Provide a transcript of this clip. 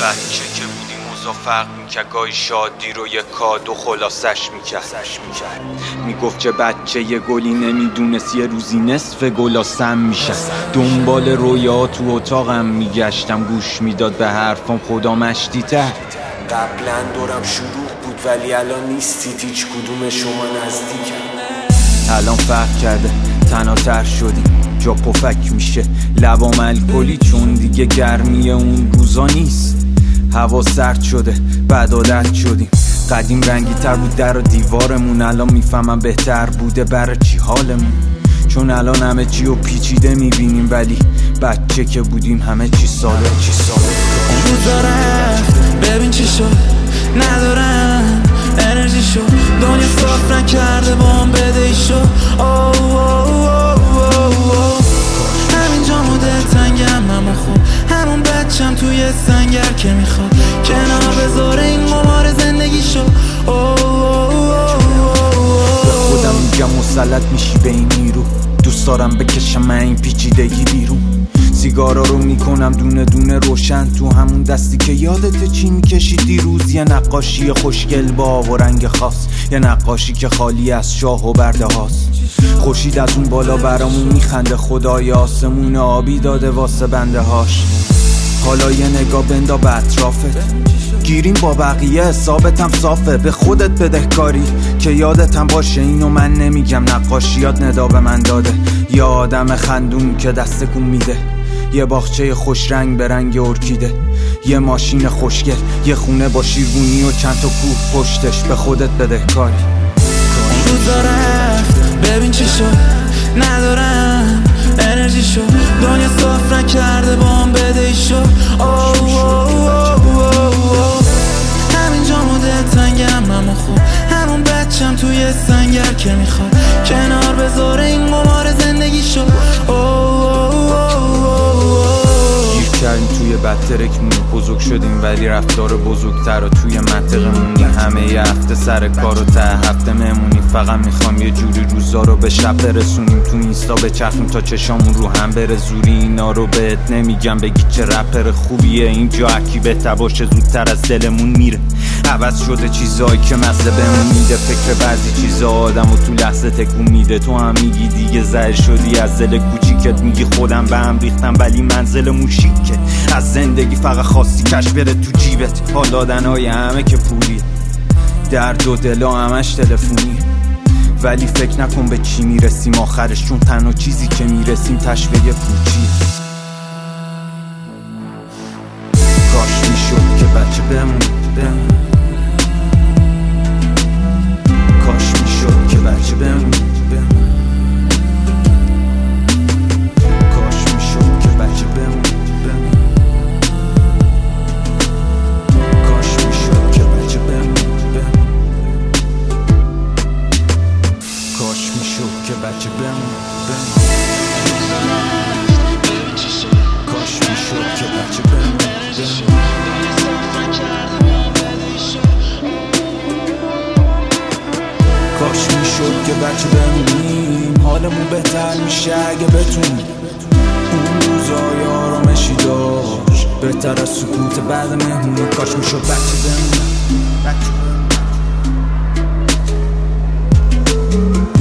بچه که بودیم اوضاع فرق میکرد، گاهی شادی رو یه کادو خلاصش میکرد. میگفت چه بچه یه گلی نمیدونست یه روزی نصف گلا سم میشه. دنبال رویا تو اتاقم میگشتم، گوش میداد به حرفام خدا مشتی تر. قبلا دورم شروع بود ولی الان نیستید هیچ کدوم شما نزدیکم. الان فرق کرده تناتر شدیم، جا پفک میشه لبام الکلی چون دیگه گرمی اون روزا نیست. هوا سرد شده بد عادت شدیم، قدیم رنگی تر بود در و دیوارمون، الان میفهمم بهتر بوده برای چی حالمون، چون الان همه چی رو پیچیده میبینیم ولی بچه که بودیم همه چی ساده. روزا رفت ببین چی شد، ندارم انرژی شد، دنیا صاف نکرده با هم بدهی شد. همینجا مدل تنگم اما خوب همون بچم توی سنگر که میخواد کنار بذاره این قمار زندگی شد. به خودم میگم مسلط میشی به این نیرو، دوست دارم بکشم من این پیچیدگی بیرون. سیگارا رو میکنم دونه دونه روشن، تو همون دستی که یادت چی میکشی دیروز. یه نقاشی خوشگل با آب و رنگ خاص، یه نقاشی که خالی از شاه و برده هاست. خورشید از اون بالا برامون میخنده، خدای آسمون آبی داده واسه بنده هاش. حالا یه نگاه بندا به اطرافت، گیریم با بقیه حسابتم صافه. به خودت بدهکاری که یادتم باشه اینو من نمیگم، نقاشیات ندا به من داده. یه آدم خندون که دست کن میده، یه باغچه خوش رنگ به رنگ ارکیده، یه ماشین خوشگل، یه خونه با شیروانی و چند تا کوه پشتش. به خودت بدهکاری. روزا رفت ببین چی شد، ندارم انرژی شد، دنیا صاف نکرده با هم بدهی شد. همینجا مدل تنگم اما خوب همون بچم توی سنگر که میخواد کنار بذاره این قمار زندگی شد. گیر کردیم توی بدترکمون، بزرگ شدیم ولی رفتار بزرگتر و توی منطقمونی. همه یه هفته سر کار و ته هفته مهمونی، فقط میخوام یه جوری روزا رو به شب برسونیم، تو اینستا بچرخیم تا چشامون رو هم بره زوری. اینا رو بهت نمیگم بگی چه رپر خوبیه، اینجا اکی بهتر باشه زودتر از دلمون میره. عوض شده چیزایی که مزه بهمون میده، فکر بعضی چیزا آدمو تو لحظه تکون میده. تو هم میگی دیگه زهر شدی از دل کوچیکت، میگی خودم به هم ریختم ولی منزل موشیکه. از زندگی فقط خواستی کش بره تو جیبت، حال دادنهای همه که پولی، درد و دلا همش تلفونی. ولی فکر نکن به چی میرسیم آخرش، چون تنها چیزی که میرسیم تشویه پوچی. کاش میشد که بچه بمون، کاش میشد که بچه بمون، کاش میشد که بچه بمون، کاش میشد که بچه بمون، کاش میشد که بچه بمون، کاش میشد که بچه بمون. کاش میشد که بچه بمونیم، حالمون بهتر میشه اگه بتونیم. اون روزای آرامشی داشت بهتر از سکوت بعد مهمونی. کاش میشد بچه بمونیم.